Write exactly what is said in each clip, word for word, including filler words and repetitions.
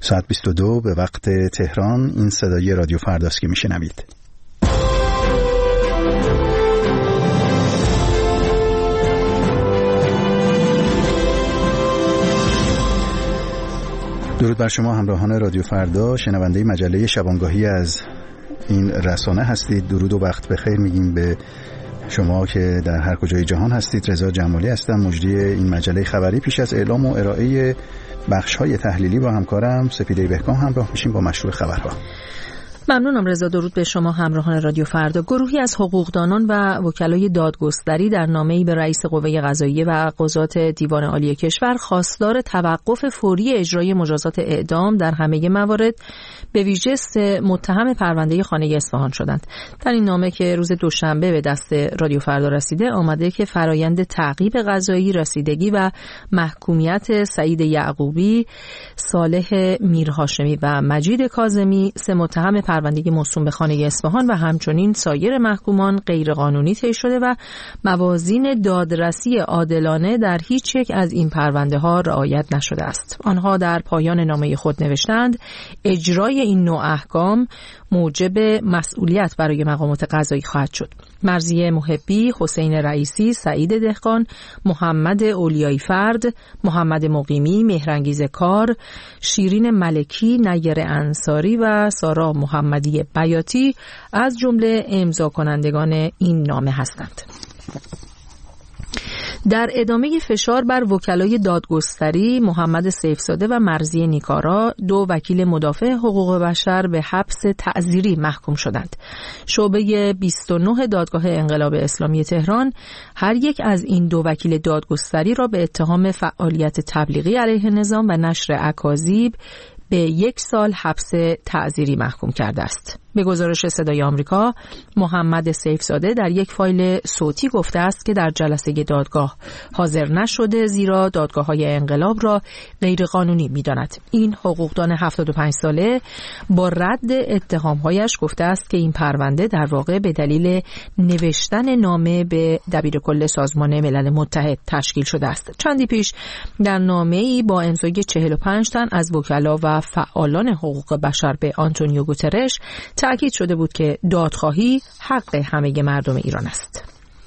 ساعت بیست و دو به وقت تهران. این صدای رادیو فرداست که میشنوید. درود بر شما همراهان رادیو فردا، شنونده مجله شبانگاهی از این رسانه هستید. درود و وقت بخیر میگیم به شما که در هر کجای جهان هستید. رضا جمالی هستم، مجری این مجله خبری. پیش از اعلام و ارائه بخش‌های تحلیلی با همکارم سپیده بهکام همراه میشیم با مشروع خبرها. ممنونم رضا. درود به شما همراهان رادیو فردا. گروهی از حقوقدانان و وکلای دادگستری در نامه‌ای به رئیس قوه قضاییه و قضات دیوان عالی کشور خواستار توقف فوری اجرای مجازات اعدام در همه موارد به ویژه سه متهم پرونده خانه اصفهان شدند. در این نامه که روز دوشنبه به دست رادیو فردا رسیده آمده که فرایند تعقیب قضایی، رسیدگی و محکومیت سعید یعقوبی، صالح میرهاشمی و مجید کاظمی، سه متهم پرونده موسوم به خانه اصفهان و همچنین سایر محکومان غیرقانونی طی شده و موازین دادرسی عادلانه در هیچ یک از این پرونده ها رعایت نشده است. آنها در پایان نامه خود نوشتند اجرای این نوع احکام موجب مسئولیت برای مقامات قضایی خواهد شد. مرضیه محبی، حسین رئیسی، سعید دهقان، محمد اولیایی فرد، محمد مقیمی، مهرانگیز کار، شیرین ملکی، نیر انصاری و سارا محمدی بیاتی از جمله امضا کنندگان این نامه هستند. در ادامه فشار بر وکلای دادگستری، محمد سیفزاده و مرضیه نیکارا، دو وکیل مدافع حقوق بشر به حبس تعزیری محکوم شدند. شعبه بیست و نه دادگاه انقلاب اسلامی تهران هر یک از این دو وکیل دادگستری را به اتهام فعالیت تبلیغی علیه نظام و نشر اکاذیب به یک سال حبس تعزیری محکوم کرده است. به گزارش صدای آمریکا، محمد سیفزاده در یک فایل صوتی گفته است که در جلسه دادگاه حاضر نشده زیرا دادگاه‌های انقلاب را غیرقانونی می‌داند. این حقوقدان هفتاد و پنج ساله با رد اتهام‌هایش گفته است که این پرونده در واقع به دلیل نوشتن نامه به دبیرکل سازمان ملل متحد تشکیل شده است. چندی پیش در نامه‌ای با امضای چهل و پنج تن از وکلا و فعالان حقوق بشر به آنتونیو گوترش تأکید شده بود که دادخواهی حق همه مردم ایران است.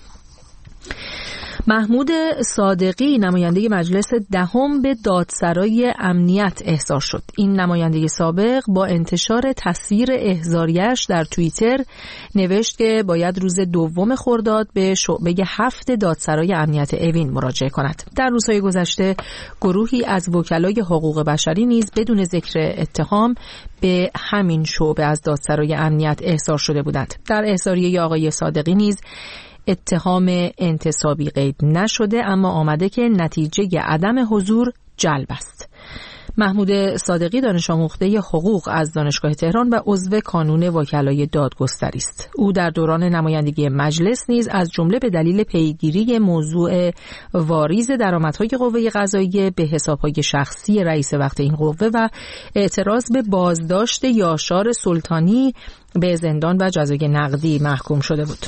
محمود صادقی، نماینده مجلس دهم، به دادسرای امنیت احضار شد. این نماینده سابق با انتشار تصویر احضاریش در توییتر نوشت که باید روز دوم خرداد به شعبه هفت دادسرای امنیت اوین مراجعه کند. در روزهای گذشته گروهی از وکلای حقوق بشری نیز بدون ذکر اتهام به همین شعبه از دادسرای امنیت احضار شده بودند. در احضاریه آقای صادقی نیز اتهام انتصابی قید نشده، اما آمده که نتیجه عدم حضور جلب است. محمود صادقی دانش آموخته حقوق از دانشگاه تهران و عضو کانون وکلای دادگستری است. او در دوران نمایندگی مجلس نیز از جمله به دلیل پیگیری موضوع واریز درآمدهای قوه قضاییه به حسابهای شخصی رئیس وقت این قوه و اعتراض به بازداشت یاشار سلطانی به زندان و جزای نقدی محکوم شده بود.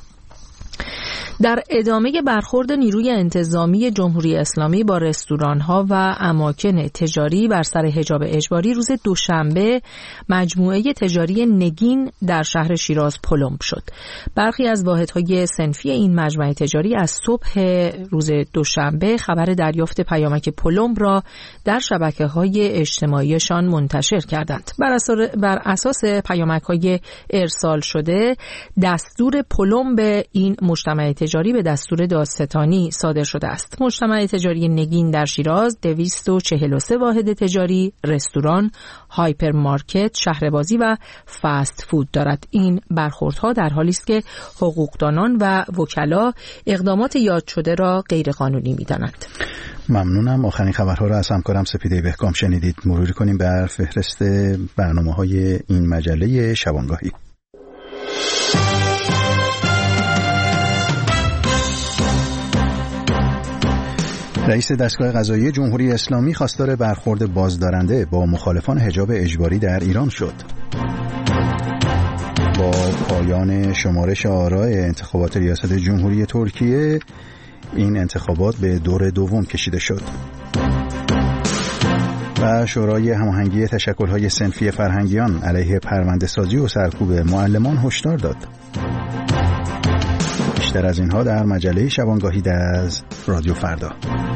در ادامه برخورد نیروی انتظامی جمهوری اسلامی با رستوران‌ها و اماکن تجاری بر سر حجاب اجباری، روز دوشنبه مجموعه تجاری نگین در شهر شیراز پلمب شد. برخی از واحدهای صنفی این مجموعه تجاری از صبح روز دوشنبه خبر دریافت پیامک پلمب را در شبکه‌های اجتماعیشان منتشر کردند. بر اساس بر اساس پیامک‌های ارسال شده، دستور پلمب این مجتمع تجاری به دستور دادستانی صادر شده است. مجتمع تجاری نگین در شیراز دویست و چهل و سه واحد تجاری، رستوران، هایپرمارکت، شهربازی و فست فود دارد. این برخوردها در حالی است که حقوقدانان و وکلا اقدامات یاد شده را غیرقانونی می‌دانند. ممنونم. آخرین خبرها را از همکارم سپیده بهکام شنیدید. مرور کنیم بر فهرست برنامه‌های این مجله شبانگاهی. رئیس دستگاه قضایی جمهوری اسلامی خواستار برخورد بازدارنده با مخالفان حجاب اجباری در ایران شد. با پایان شمارش آراء انتخابات ریاست جمهوری ترکیه، این انتخابات به دور دوم کشیده شد. و شورای هماهنگی تشکل‌های صنفی فرهنگیان علیه پرونده‌سازی و سرکوب معلمان هشدار داد. بیشتر از اینها در مجله شبانگاهی از رادیو فردا.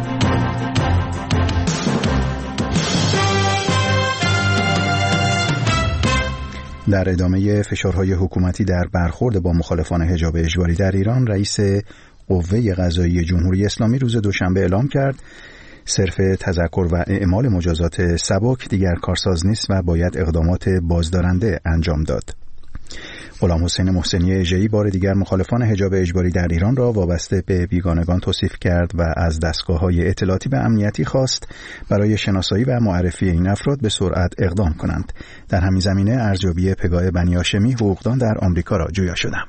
در ادامه فشارهای حکومتی در برخورد با مخالفان حجاب اجباری در ایران، رئیس قوه قضاییه جمهوری اسلامی روز دوشنبه اعلام کرد صرف تذکر و اعمال مجازات سبک دیگر کارساز نیست و باید اقدامات بازدارنده انجام داد. غلام حسین محسنی اژه‌ای بار دیگر مخالفان حجاب اجباری در ایران را وابسته به بیگانگان توصیف کرد و از دستگاه‌های اطلاعاتی و امنیتی خواست برای شناسایی و معرفی این افراد به سرعت اقدام کنند. در همین زمینه ارزیابی پگاه بنی هاشمی حقوقدان در آمریکا را جویا شدم.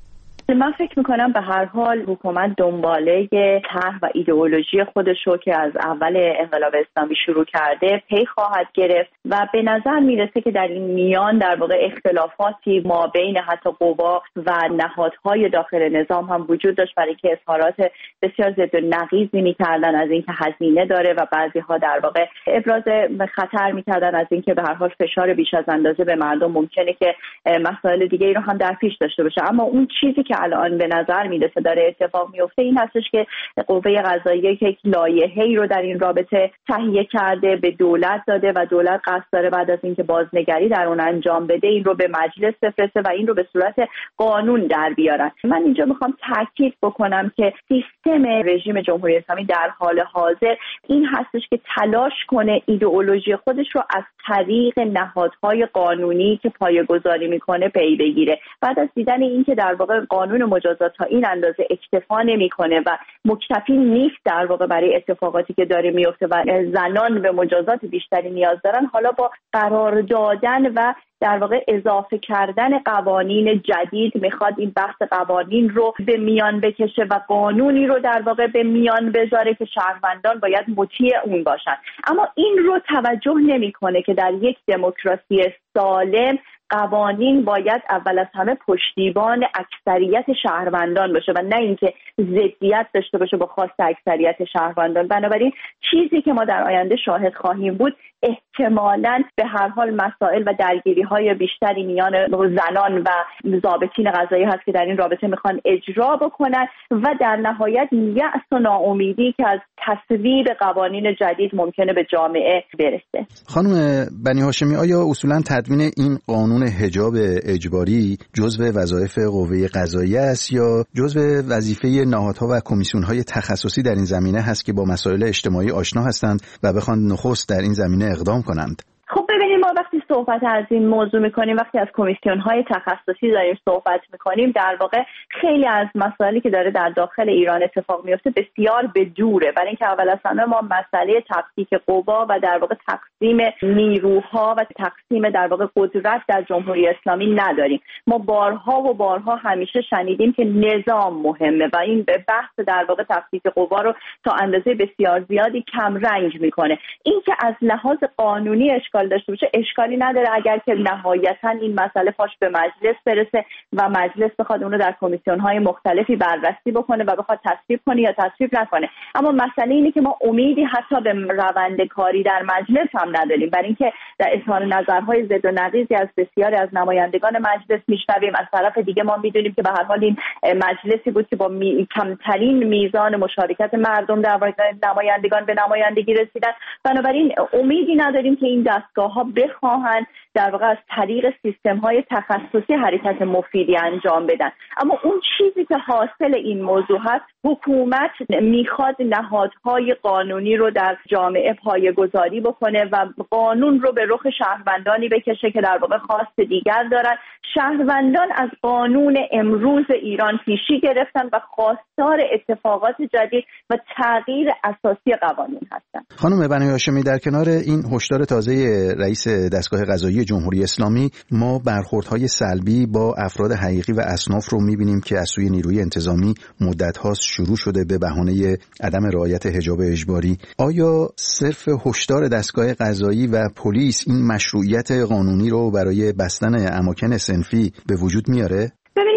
من فکر میکنم به هر حال حکومت دنباله طرح و ایدئولوژی خودش رو که از اول انقلاب اسلامی شروع کرده پی خواهد گرفت و به نظر میرسه که در این میان در واقع اختلافاتی ما بین حتی قوا و نهادهای داخل نظام هم وجود داشت، برای که اظهارات بسیار ضد و نقیضی میکردن از اینکه هزینه داره و بعضی ها در واقع ابراز خطر میکردن از اینکه به هر حال فشار بیش از اندازه به مردم ممکنه که مسائل دیگه ای رو هم در پیش داشته باشه. اما اون چیزی که الان به نظر میرسه داره اتفاق میفته این هستش که قوه قضاییه که یک لایحه‌ای رو در این رابطه تهیه کرده به دولت داده و دولت قصد داره بعد از اینکه بازنگری در اون انجام بده این رو به مجلس بفرسته و این رو به صورت قانون در بیارن. من اینجا میخوام تاکید بکنم که سیستم رژیم جمهوری اسلامی در حال حاضر این هستش که تلاش کنه ایدئولوژی خودش رو از طریق نهادهای قانونی که پایه‌گذاری میکنه پی بگیره. بعد از دیدن اینکه در واقع قانون مجازات تا این اندازه اکتفا نمیکنه و مکتفی نیست در واقع برای اتفاقاتی که داره میفته و زنان به مجازات بیشتری نیاز دارن، حالا با قرار دادن و در واقع اضافه کردن قوانین جدید میخواد این بحث قوانین رو به میان بکشه و قانونی رو در واقع به میان بذاره که شهروندان باید مطیع اون باشن. اما این رو توجه نمیکنه که در یک دموکراسی سالم قوانین باید اول از همه پشتیبان اکثریت شهروندان باشه و نه اینکه ضدیت داشته باشه با خواست اکثریت شهروندان. بنابراین چیزی که ما در آینده شاهد خواهیم بود احتمالاً به هر حال مسائل و درگیری‌های بیشتری میان زنان و ضابطین قضایی هست که در این رابطه میخوان اجرا بکنن و در نهایت یأس و ناامیدی که از تصویب قوانین جدید ممکنه به جامعه برسه. خانم بنی هاشمی، آیا اصولاً تدوین این قانون حجاب اجباری جزو وظایف قوه قضاییه است یا جزو وظیفه نهادها و کمیسیون‌های تخصصی در این زمینه هست که با مسائل اجتماعی آشنا هستند و بخوان نخست در این زمینه اقدام کنند؟ خب ببینید، ما وقتی صحبت از این موضوع میکنیم، وقتی از کمیسیون‌های تخصصی داریم صحبت میکنیم، در واقع خیلی از مسائلی که داره در داخل ایران اتفاق میفته بسیار به دوره. برای اینکه اول از همه ما مسئله تفکیک قوا و در واقع تقسیم نیروها و تقسیم در واقع قدرت در جمهوری اسلامی نداریم. ما بارها و بارها همیشه شنیدیم که نظام مهمه و این بحث در واقع تفکیک قوا رو تا اندازه بسیار زیادی کم رنگ میکنه. این که از لحاظ قانونی اشکال داشته باشه اشکالی نداره اگر که نهایتا این مسئله پاش به مجلس برسه و مجلس بخواد اون رو در کمیسیون‌های مختلفی بررسی بکنه و بخواد تصویب کنه یا تصویب نکنه. اما مسئله اینه که ما امیدی حتی به روند کاری در مجلس هم نداریم، برای اینکه در اظهار نظرهای ضد و نقیضی از بسیاری از نمایندگان مجلس میشنویم. از طرف دیگه ما میدونیم که به هر حال این مجلسی بود که با می... کمترین میزان مشارکت مردم در نمایندگان به نمایندگی رسیدن. بنابراین امیدی نداریم که این دستگاه‌ها بخواهند در واقع از طریق سیستم‌های تخصصی حرکت مفیدی انجام بدن. اما اون چیزی که حاصل این موضوع هست، حکومت میخواد نهادهای قانونی رو در جامعه پایه‌گذاری بکنه و قانون رو به رخ شهروندانی بکشه که در واقع خواست دیگر دارن. شهروندان از قانون امروز ایران پیشی گرفتن و خواستار اتفاقات جدید و تغییر اساسی قوانین هستن. خانم بنی هاشمی، در کنار این هشدار تازه رئیس دستگاه قضایی جمهوری اسلامی، ما برخوردهای سلبی با افراد حقیقی و اصناف رو می‌بینیم که از سوی نیروی انتظامی مدت‌هاست شروع شده به بهانه عدم رعایت حجاب اجباری. آیا صرف هشدار دستگاه قضایی و پلیس این مشروعیت قانونی رو برای بستن اماکن صنفی به وجود میاره؟ ببینید،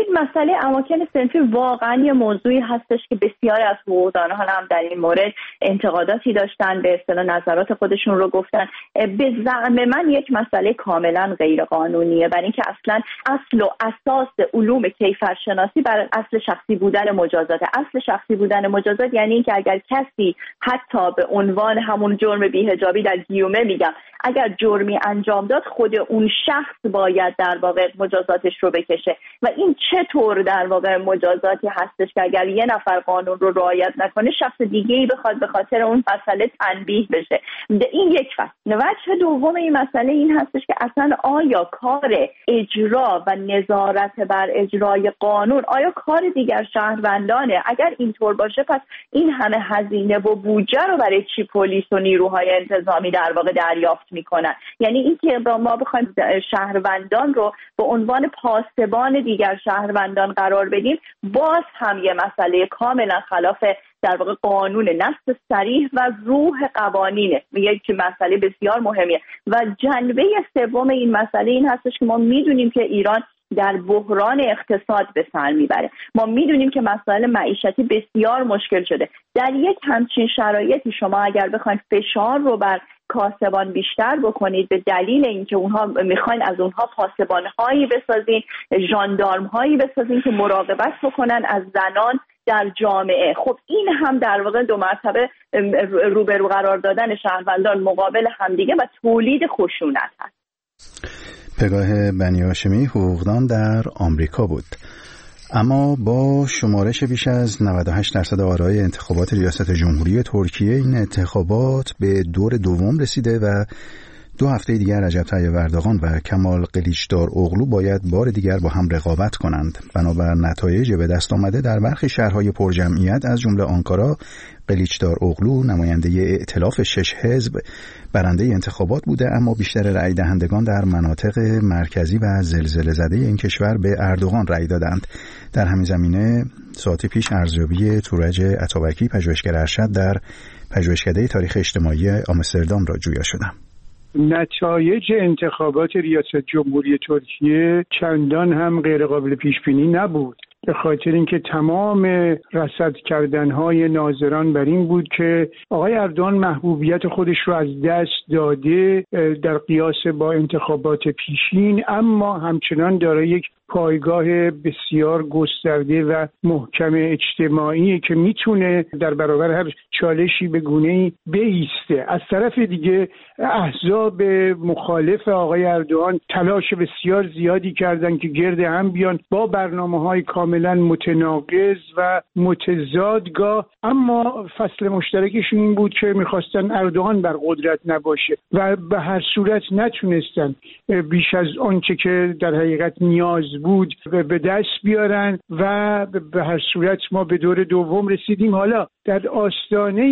مسئله اماکن صنفی واقعا یه موضوعی هستش که بسیاری از حقوقدانان هم در این مورد انتقاداتی داشتن، به اصطلاح نظرات خودشون رو گفتن. به زعم من یک مسئله کاملا غیر قانونیه، برای اینکه اصلا اصل و اساس علوم کیفرشناسی بر اصل شخصی بودن مجازات. اصل شخصی بودن مجازات یعنی اینکه اگر کسی حتی به عنوان همون جرم بی‌حجابی در گیومه میگم اگر جرمی انجام داد، خود اون شخص باید در واقع مجازاتش رو بکشه. و این چطور در واقع مجازاتی هستش که اگر یه نفر قانون رو رعایت نکنه، شخص دیگه‌ای بخواد به خاطر اون مسئله تنبیه بشه. این یک فصل. وجه دوم این مسئله این هستش که اصلا آیا کار اجرا و نظارت بر اجرای قانون آیا کار دیگر شهروندانه؟ اگر اینطور باشه پس این همه هزینه و بودجه رو برای چی پلیس و نیروهای انتظامی در واقع دریافت میکنن؟ یعنی اینکه ما بخوایم شهروندان رو به عنوان پاسبان دیگر شهروندان قرار بدیم، باز هم یه مسئله کاملا خلاف در واقع قانون، نص صریح و روح قوانینه، یک مسئله بسیار مهمیه. و جنبه سوم این مسئله این هستش که ما میدونیم که ایران در بحران اقتصاد به سر میبره. ما میدونیم که مسائل معیشتی بسیار مشکل شده. در یک همچین شرایطی شما اگر بخواید فشار رو بر کاسبان بیشتر بکنید به دلیل اینکه اونها میخواین از اونها پاسبان‌هایی بسازین، ژاندارم‌هایی بسازین که مراقبت بکنن از زنان در جامعه، خب این هم در واقع دو مرتبه روبرو قرار دادن شهروندان مقابل همدیگه و تولید خشونت هست. پگاه بنی هاشمی، حقوقدان در آمریکا بود. اما با شمارش بیش از نود و هشت درصد آرای انتخابات ریاست جمهوری ترکیه، این انتخابات به دور دوم رسیده و دو هفته دیگر رجب طیب اردوغان و کمال قلیچداراوغلو باید بار دیگر با هم رقابت کنند. بنابر نتایج به دست آمده در برخی شهرهای پرجمعیت از جمله آنکارا، قلیچداراوغلو نماینده ائتلاف شش حزب برنده انتخابات بوده، اما بیشتر رأی دهندگان در مناطق مرکزی و زلزله زده این کشور به اردوغان رأی دادند. در همین زمینه ساعتی پیش ارزیابی تورج عطابکی، پژوهشگر ارشد در پژوهشکده تاریخ اجتماعی آمستردام را جویا شدم. نتایج انتخابات ریاست جمهوری ترکیه چندان هم غیر قابل پیش بینی نبود، به خاطر اینکه تمام رصد کردنهای ناظران بر این بود که آقای اردوغان محبوبیت خودش رو از دست داده در قیاس با انتخابات پیشین، اما همچنان داره یک پایگاه بسیار گسترده و محکم اجتماعی که میتونه در برابر هر چالشی به گونه‌ای بایسته. از طرف دیگه احزاب مخالف آقای اردوغان تلاش بسیار زیادی کردن که گرد هم بیان با برنامه‌های کاملا متناقض و متضادگاه، اما فصل مشترکشون این بود که میخواستن اردوغان بر قدرت نباشه و به هر صورت نتونستن بیش از آنچه که در حقیقت نیاز بود به دست بیارن و به هر صورت ما به دور دوم رسیدیم. حالا در آستانه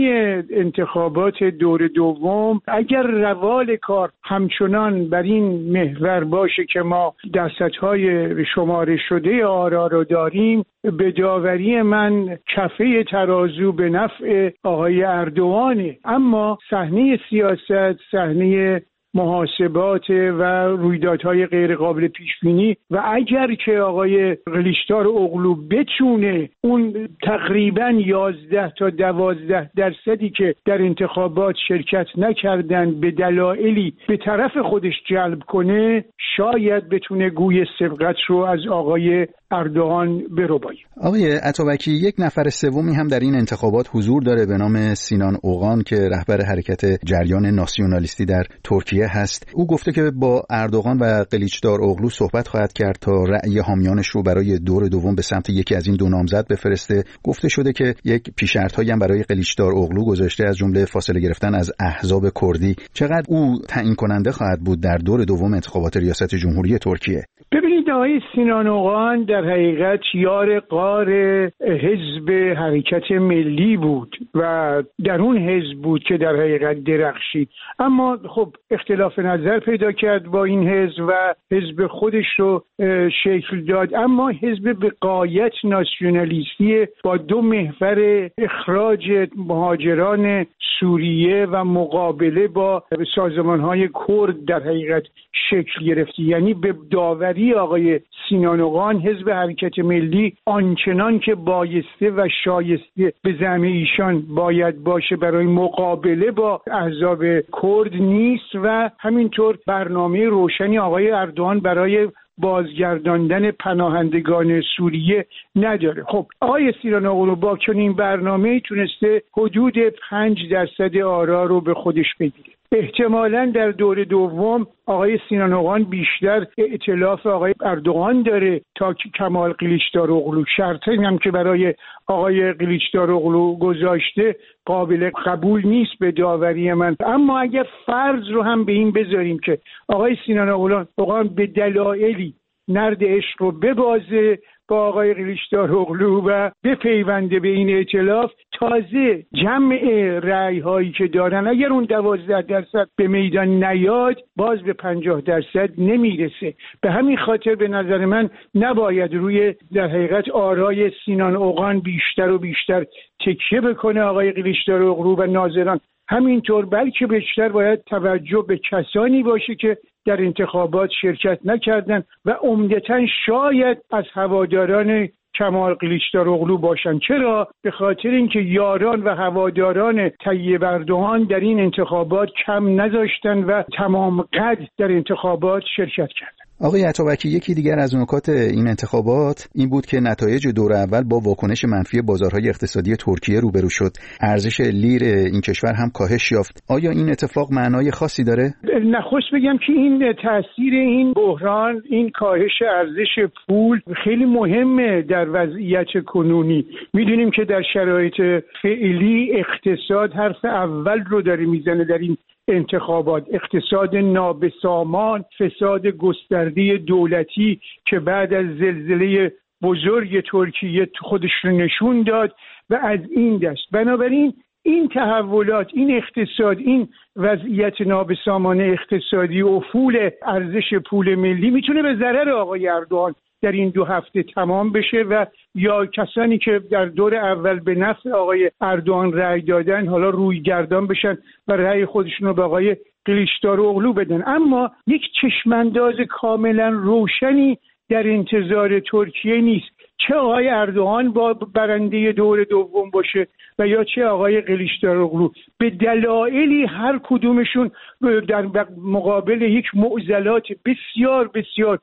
انتخابات دور دوم اگر روال کار همچنان بر این محور باشه که ما درصدهای شماره شده آرا رو داریم، به داوری من کفه ترازو به نفع آقای اردوغانه، اما صحنه سیاست صحنه محاسبات و رویدادهای غیر قابل پیش بینی و اگر که آقای قلیچداراوغلو بتونه اون تقریبا یازده تا دوازده درصدی که در انتخابات شرکت نکردن به دلایلی به طرف خودش جلب کنه، شاید بتونه گوی سبقت رو از آقای اردوغان بربایه. آقای عطابکی، یک نفر سومی هم در این انتخابات حضور داره به نام سینان اوغان که رهبر حرکت جریان ناسیونالیستی در ترکیه هست. او گفته که با اردوغان و قلیچداراوغلو صحبت خواهد کرد تا رأی حامیانش رو برای دور دوم به سمت یکی از این دو نامزد بفرسته. گفته شده که یک پیش‌شرط‌هایی هم برای قلیچداراوغلو گذاشته، از جمله فاصله گرفتن از احزاب کردی. چقدر او تعیین کننده خواهد بود در دور دوم انتخابات ریاست جمهوری ترکیه؟ ببینید آقای سینان اوغان در حقیقت یار غار حزب حرکت ملی بود و در اون حزب بود که در حقیقت درخشید، اما خب اختلاف نظر پیدا کرد با این حزب و حزب خودش رو شکل داد، اما حزب به غایت ناسیونالیستی با دو محور اخراج مهاجران سوریه و مقابله با سازمان‌های کرد در حقیقت شکل گرفت. یعنی به داوری آقای آقای سینان اوغان حزب حرکت ملی آنچنان که بایسته و شایسته به زعم ایشان باید باشه برای مقابله با احزاب کرد نیست و همینطور برنامه روشنی آقای اردوغان برای بازگرداندن پناهندگان سوریه نداره. خب آقای سینان اوغلو با چنین برنامه‌ای تونسته حدود پنج درصد آرا رو به خودش بگیره. احتمالاً در دور دوم آقای سینان اوغان بیشتر ائتلاف آقای اردوغان داره تا کمال قلیچداروغلو. شرطی هم که برای آقای قلیچداروغلو گذاشته قابل قبول نیست به داوری من. اما اگر فرض رو هم به این بذاریم که آقای سینان اوغان به دلایلی نرد عشق رو ببازه با آقای قلیچداروغلو و بپیونده به این ائتلاف، تازه جمع رأی هایی که دارن اگر اون دوازده درصد به میدان نیاد باز به پنجاه درصد نمیرسه. به همین خاطر به نظر من نباید روی در حقیقت آرای سینان اوغان بیشتر و بیشتر تکیه بکنه آقای قلیچداروغلو و ناظران، همینطور بلکه بیشتر باید توجه به کسانی باشه که در انتخابات شرکت نکردن و عمدتاً شاید از هواداران کمال قلیچداروغلو باشن. چرا؟ به خاطر اینکه یاران و هواداران طیب اردوغان در این انتخابات کم نذاشتن و تمام قد در انتخابات شرکت کردن. آقای عطابکی، یکی دیگر از نکات این انتخابات این بود که نتایج دور اول با واکنش منفی بازارهای اقتصادی ترکیه روبرو شد. ارزش لیر این کشور هم کاهش یافت. آیا این اتفاق معنای خاصی داره؟ نخست بگم که این تاثیر این بحران، این کاهش ارزش پول خیلی مهمه در وضعیت کنونی. میدونیم که در شرایط فعلی اقتصاد حرف اول رو داره میزنه در این انتخابات. اقتصاد نابسامان، فساد گسترده دولتی که بعد از زلزله بزرگ ترکیه خودش رو نشون داد و از این دست. بنابراین این تحولات، این اقتصاد، این وضعیت نابسامان اقتصادی و افول ارزش پول ملی میتونه به ضرر آقای اردوغان در این دو هفته تمام بشه و یا کسانی که در دور اول به نفع آقای اردوغان رأی دادن حالا روی گردان بشن و رأی خودشون رو به آقای قلیچداروغلو بدن. اما یک چشمانداز کاملا روشنی در انتظار ترکیه نیست، چه آقای اردوغان با برنده دور دوم باشه و یا چه آقای قلیچداروغلو. به دلایلی هر کدومشون در مقابل یک معضلات بسیار بسیار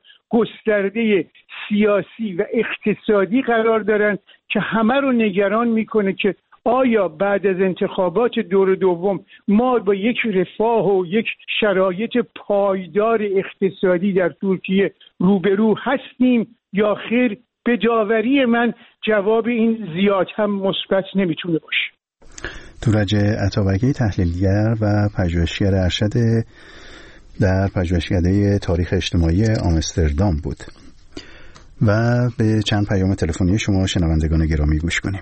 گسترده سیاسی و اقتصادی قرار دارن که همه رو نگران میکنه که آیا بعد از انتخابات دور دوم ما با یک رفاه و یک شرایط پایدار اقتصادی در ترکیه روبرو هستیم یا خیر. به داوری من جواب این زیاد هم مثبت نمیتونه باشه. تورج عطابکی، تحلیلگر و پژوهشگر ارشد در پژوهشکده تاریخ اجتماعی آمستردام بود و به چند پیام تلفنی شما شنوندگان گرامی گوش کنیم.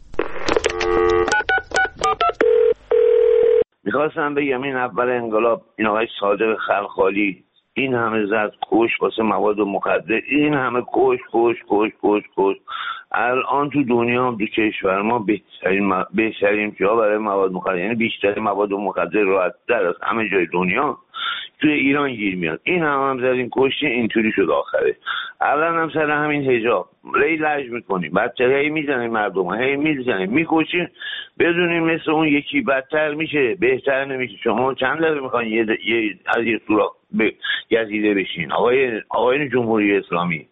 میخواستم بگم این اول انقلاب این آقای صادق خلخالی این همه زد کش واسه مواد مخدر، این همه کش کش کش کش کش الان تو دنیا هم تو کشور ما بهترین م... بهترین جا برای مواد مخدر، یعنی بیشتر مواد مخدر راحت‌تر از همه جای دنیا توی ایران گیر میاد. این هم هم زدین کشتی، اینطوری شد آخره. اولا هم سر همین حجاب ری لج میکنیم، بچه هی میزنیم مردم، هی میزنیم میکشیم، بدونیم مثل اون یکی بدتر میشه بهتر نمیشه. شما چند دقیقه میخواین یه, د... یه از یه سوراخ ب... گزیده بشین؟ آقای آقای جمهوری اسلامی،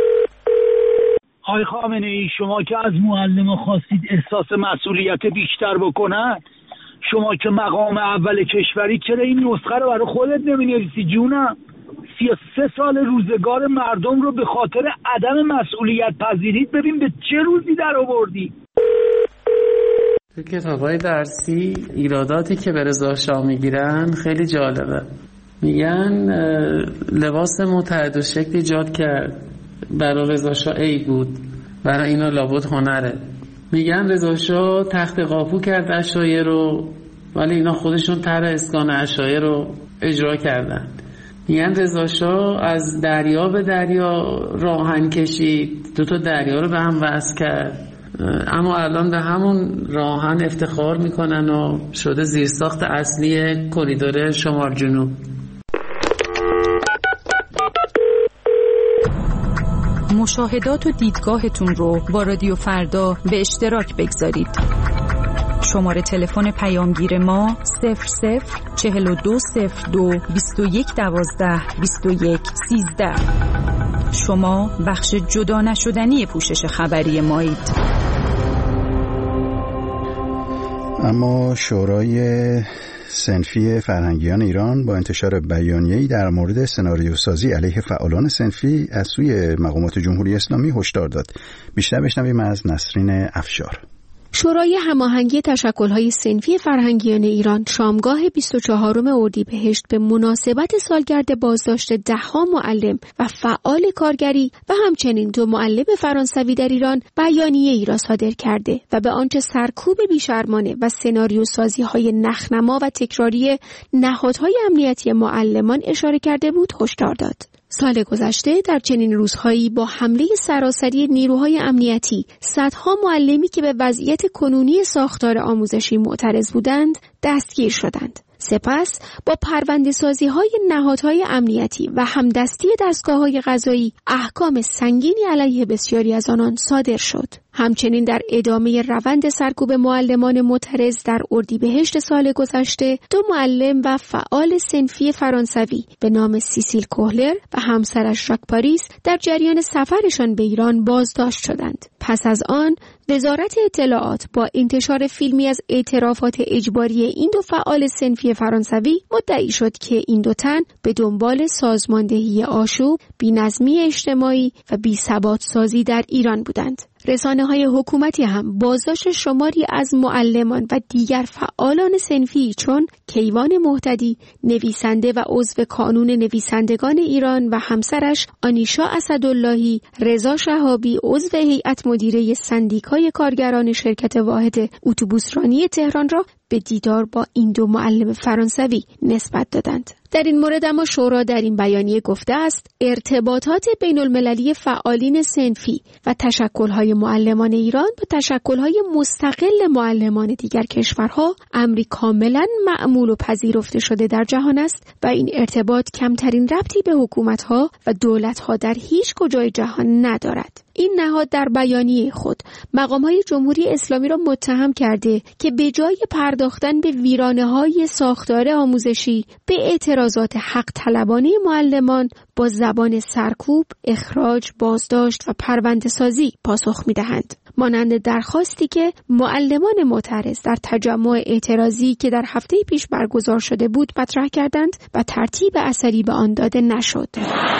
آقای خامنه ای، شما که از معلم خواستید احساس مسئولیت بیشتر بکنن، شما که مقام اول کشوری چرا این نسخه رو برای خودت نمی‌نویسی جونم؟ سی و سه سال روزگار مردم رو به خاطر عدم مسئولیت پذیریت ببین به چه روزی در آوردی. تو کتاب‌های درسی ایراداتی که به رضا شاه میگیرن خیلی جالبه. میگن لباس متعدد شکل ایجاد کرد، برای رضا شاه ای بود، برای اینا لابد هنره. میگن رضا شاه تخت قاپو کرد عشایر رو، ولی اینا خودشون طرح اسکان عشایر رو اجرا کردن. میگن رضا شاه از دریا به دریا راهن کشید، دو تا دریا رو به هم وصل کرد، اما الان به همون راهن افتخار میکنن و شده زیرساخت اصلی کریدور شمال جنوب. مشاهدات و دیدگاهتون رو با رادیو فردا به اشتراک بگذارید. شماره تلفن پیامگیر ما صفر صفر چهل و دو صفر دو بیست و یک دوازده بیست و یک سیزده. شما بخش جدا نشدنی پوشش خبری مایید. اما شورای صنفی فرهنگیان ایران با انتشار بیانیه‌ای در مورد سناریوسازی علیه فعالان صنفی از سوی مقامات جمهوری اسلامی هشدار داد. بیشتر بشنویم از نسرین افشار. شورای هماهنگی تشکل‌های صنفی فرهنگیان ایران شامگاه بیست و چهارم اردیبهشت به مناسبت سالگرد بازداشت ده‌ها معلم و فعال کارگری و همچنین دو معلم فرانسوی در ایران بیانیه‌ای را صادر کرده و به آنچه سرکوب بیشرمانه و سناریوسازی‌های نخنما و تکراری نهادهای امنیتی معلمان اشاره کرده بود هشدار داد. سال گذشته در چنین روزهایی با حمله سراسری نیروهای امنیتی صدها معلمی که به وضعیت کنونی ساختار آموزشی معترض بودند دستگیر شدند. سپس با پرونده‌سازی‌های نهادهای امنیتی و همدستی دستگاه‌های قضایی احکام سنگینی علیه بسیاری از آنان صادر شد. همچنین در ادامه روند سرکوب معلمان معترض در اردیبهشت سال گذشته دو معلم و فعال صنفی فرانسوی به نام سیسیل کوهلر و همسرش ژاک پاریس در جریان سفرشان به ایران بازداشت شدند. پس از آن وزارت اطلاعات با انتشار فیلمی از اعترافات اجباری این دو فعال صنفی فرانسوی مدعی شد که این دو تن به دنبال سازماندهی آشوب، بی‌نظمی اجتماعی و بی‌ثبات سازی در ایران بودند. رسانه‌های حکومتی هم بازداشت شماری از معلمان و دیگر فعالان صنفی چون کیوان مهتدی، نویسنده و عضو کانون نویسندگان ایران و همسرش آنیشا اسداللهی، رضا شهابی عضو هیئت مدیره سندیکای کارگران شرکت واحد اتوبوسرانی تهران را به دیدار با این دو معلم فرانسوی نسبت دادند. در این مورد اما شورا در این بیانیه گفته است ارتباطات بین المللی فعالین صنفی و تشکل‌های معلمان ایران با تشکل‌های مستقل معلمان دیگر کشورها امری کاملا معمول و پذیرفته شده در جهان است و این ارتباط کمترین ربطی به حکومت‌ها و دولت‌ها در هیچ کجای جهان ندارد. این نهاد در بیانیه خود مقام‌های جمهوری اسلامی را متهم کرده که به جای پرداختن به ویرانه‌های ساختار آموزشی به اعتراضات حق طلبانه معلمان با زبان سرکوب، اخراج، بازداشت و پرونده‌سازی پاسخ می‌دهند. مانند درخواستی که معلمان معترض در تجمع اعتراضی که در هفته پیش برگزار شده بود مطرح کردند و ترتیب اثری به آن داده نشد.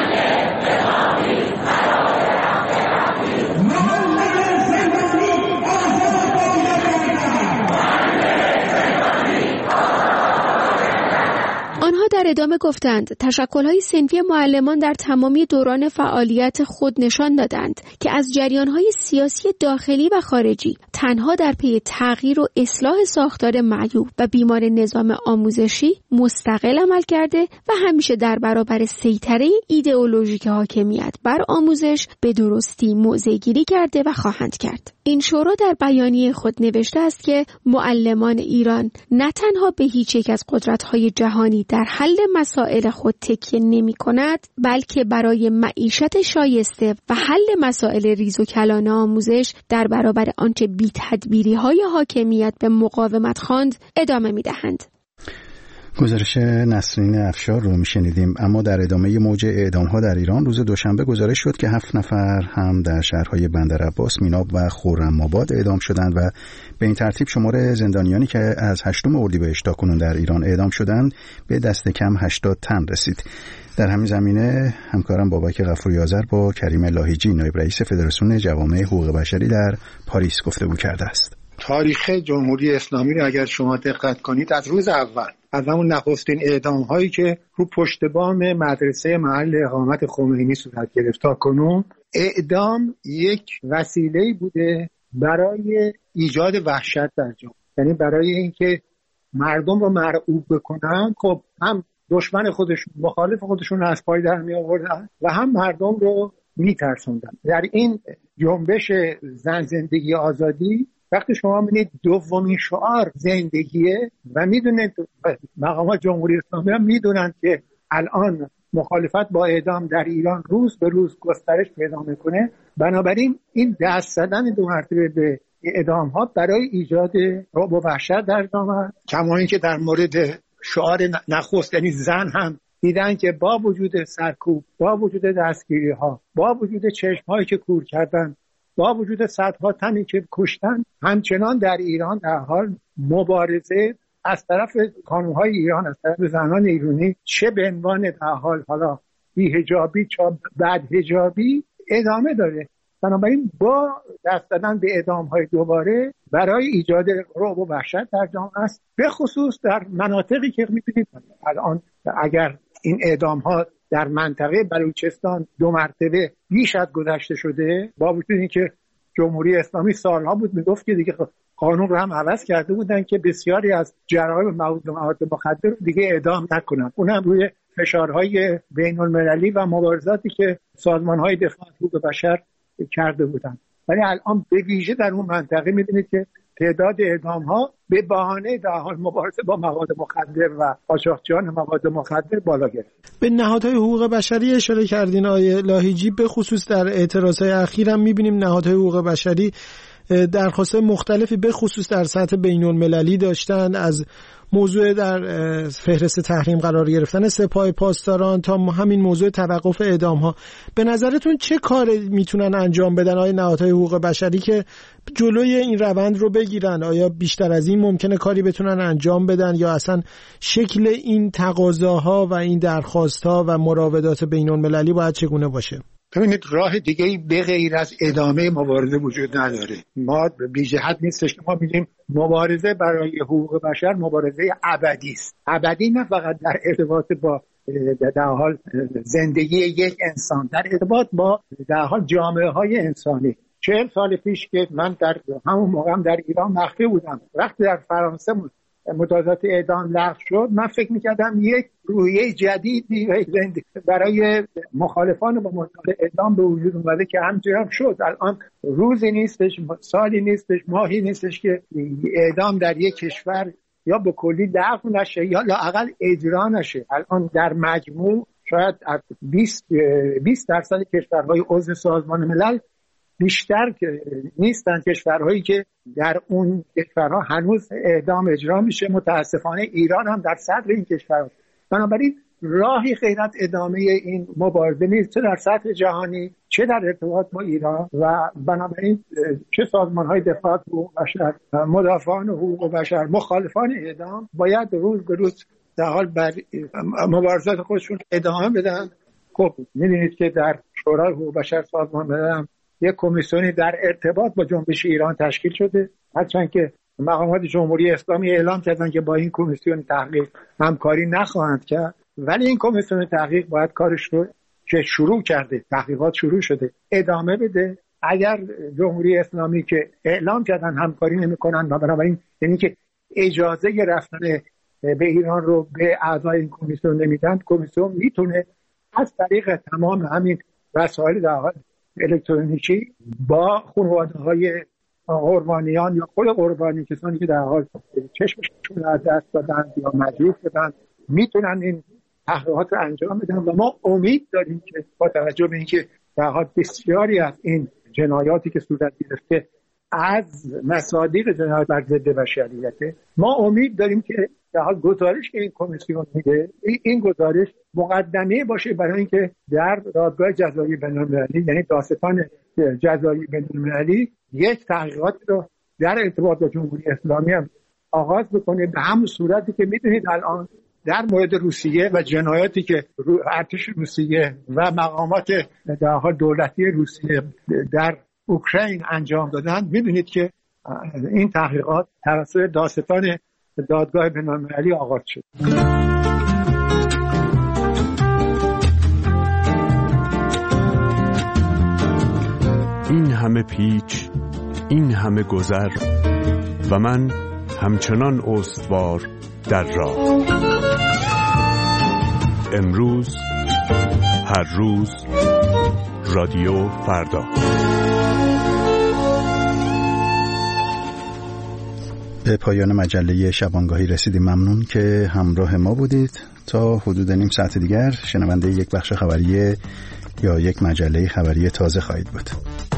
آنها در ادامه گفتند تشکل‌های صنفی معلمان در تمامی دوران فعالیت خود نشان دادند که از جریان‌های سیاسی داخلی و خارجی تنها در پی تغییر و اصلاح ساختار معیوب و بیمار نظام آموزشی مستقل عمل کرده و همیشه در برابر سیطره ایدئولوژیک حاکمیت بر آموزش به درستی موضع‌گیری کرده و خواهند کرد. این شورا در بیانیه خود نوشته است که معلمان ایران نه تنها به هیچ یک از قدرت‌های جهانی در حل مسائل خود تکیه نمی‌کند، بلکه برای معیشت شایسته و حل مسائل ریز و کلان آموزش در برابر آنچه بی‌تدبیری‌های حاکمیت به مقاومت خواند ادامه می‌دهند. گزارش نسرین افشار رو میشنیدیم. اما در ادامه موج اعدام‌ها در ایران روز دوشنبه گزارش شد که هفت نفر هم در شهرهای بندرعباس، میناب و خرم‌آباد اعدام شدند و به این ترتیب شمار زندانیانی که از هشتم اردیبهشت تا کنون در ایران اعدام شدند به دست کم هشتاد تن رسید. در همین زمینه همکارم بابک غفوری آذر با کریم لاهیجی نایب رئیس فدراسیون جوامع حقوق بشری در پاریس گفتگو کرده است. تاریخ جمهوری اسلامی رو اگر شما دقت کنید از روز اول از همون نخستین اعدام هایی که رو پشت بام مدرسه محل اقامت خمینی صورت گرفت تا کنون، اعدام یک وسیله بوده برای ایجاد وحشت در جامعه، یعنی برای اینکه مردم رو مرعوب بکنن. خب هم دشمن خودشون، مخالف خودشون از پای در می آوردن و هم مردم رو می ترسوندن. در این جنبش زن زندگی آزادی وقتی شما می‌بینید دومین شعار زندگیه و میدونید مقامات جمهوری اسلامی هم میدونن که الان مخالفت با اعدام در ایران روز به روز گسترش پیدا میکنه. بنابراین این دست زدن دو مرتبه به اعدام ها برای ایجاد رعب و وحشت در جامعه، کما اینکه در مورد شعار نخست یعنی زن هم دیدن که با وجود سرکوب، با وجود دستگیری ها، با وجود چشم هایی که کور کردن، با وجود صدها تنی که کشتن، همچنان در ایران در حال مبارزه از طرف کانونهای ایران، از طرف زنان ایرانی، چه به عنوان در حال حالا بی‌حجابی چه بدحجابی ادامه داره. بنابراین با دست دادن به اعدام‌های دوباره برای ایجاد رعب و وحشت در جامعه است، به خصوص در مناطقی که می‌بینید الان اگر این اعدام‌ها در منطقه بلوچستان دو مرتبه بیش از گذشته شده، با وجود اینکه جمهوری اسلامی سالها بود میگفت که دیگه قانون رو هم عوض کرده بودن که بسیاری از جرایم مربوط به مواد مخدر دیگه اعدام نکنن، اونم روی فشارهای بین‌المللی و مبارزاتی که سازمان‌های دفاع حقوق بشر کرده بودن. ولی الان به ویژه در اون منطقه می‌بینید که تعداد اعدام‌ها به بهانه در حال مبارزه با مواد مخدر و قاچاقچیان مواد مخدر بالا گرفت. به نهادهای حقوق بشری اشاره کردین آقای لاهیجی، به خصوص در اعتراضهای اخیر هم می‌بینیم نهادهای حقوق بشری درخواست مختلفی به خصوص در سطح بین‌المللی داشتن، از موضوع در فهرست تحریم قرار گرفتن سپاه پاسداران تا همین موضوع توقف اعدام‌ها. به نظرتون چه کاری میتونن انجام بدن آیا نهادهای حقوق بشری که جلوی این روند رو بگیرن؟ آیا بیشتر از این ممکنه کاری بتونن انجام بدن یا اصلا شکل این تقاضاها و این درخواست‌ها و مراودات بین‌المللی باید چگونه باشه؟ ببینید راه دیگه‌ای به غیر از ادامه مبارزه وجود نداره. ما بی جهت نیستش که ما میگیم مبارزه برای حقوق بشر مبارزه ابدی است. ابدی نه فقط در ارتباط با در حال زندگی یک انسان، در ارتباط با در حال جامعه های انسانی. چهل سال پیش که من در همون موقع در ایران مخفی بودم، وقتی در فرانسه مجازات اعدام لغو شد، من فکر میکردم یک رویه جدیدی برای مخالفان با مجازات اعدام به وجود اومده که همچنین هم شد. الان روزی نیستش، سالی نیستش، ماهی نیستش که اعدام در یک کشور یا به کلی لغو نشه یا لااقل اجرا نشه. الان در مجموع شاید از بیست درصد کشورهای عضو سازمان ملل بیشتر که نیستن کشورهایی که در اون کشورها هنوز اعدام اجرا میشه. متاسفانه ایران هم در صدر این کشورها. بنابراین راهی غیر از ادامه این مبارزه نیست، چه در سطح جهانی چه در ارتباط با ایران. و بنابراین چه سازمان‌های دفاع حقوق بشر، مدافعان حقوق بشر، مخالفان اعدام باید روز به روز در حال بر مبارزات خودشون ادامه بدن. خب می‌بینید که در شورای حقوق بشر سازمان ملل یک کمیسیونی در ارتباط با جنبش ایران تشکیل شده، هرچند که مقامات جمهوری اسلامی اعلام کردن که با این کمیسیون تحقیق همکاری نخواهند کرد، ولی این کمیسیون تحقیق باید کارش رو که شروع کرده، تحقیقات شروع شده، ادامه بده. اگر جمهوری اسلامی که اعلام کردن همکاری نمی‌کنن و بنابراین یعنی که اجازه رفتن به ایران رو به اعضای این کمیسیون نمیدن، کمیسیون میتونه از طریق تمام همین وسایل در حال الکترونیکی با خانواده‌های قربانیان یا خود قربانی، کسانی که در حال چشمشون از دست دادن یا مجروح شدن، میتونن این تحقیقات رو انجام بدن. و ما امید داریم که با توجه به اینکه در حال بسیاری از این جنایاتی که صورت گرفته از مصادیق جنایات بر ضد بشریته، ما امید داریم که در حال گزارش که این کمیسیون میده، این گزارش مقدمه باشه برای اینکه در دادگاه جزایی بین‌المللی، یعنی دادستان جزایی بین‌المللی، یک تحقیقات رو در ارتباط با جمهوری اسلامی هم آغاز بکنه، به همون صورتی که میدونید الان در مورد روسیه و جنایاتی که ارتش روسیه و مقامات در حال دولتی روسیه در اوکراین انجام دادن، میدونید که این تحقیقات توسط دادستان دادگاه بین‌المللی آغاز شد. این همه پیچ، این همه گذر و من همچنان استوار در راه. امروز، هر روز، رادیو فردا. به پایان مجله شبانگاهی رسیدیم. ممنون که همراه ما بودید. تا حدود نیم ساعت دیگر شنونده یک بخش خبری یا یک مجله خبری تازه خواهید بود.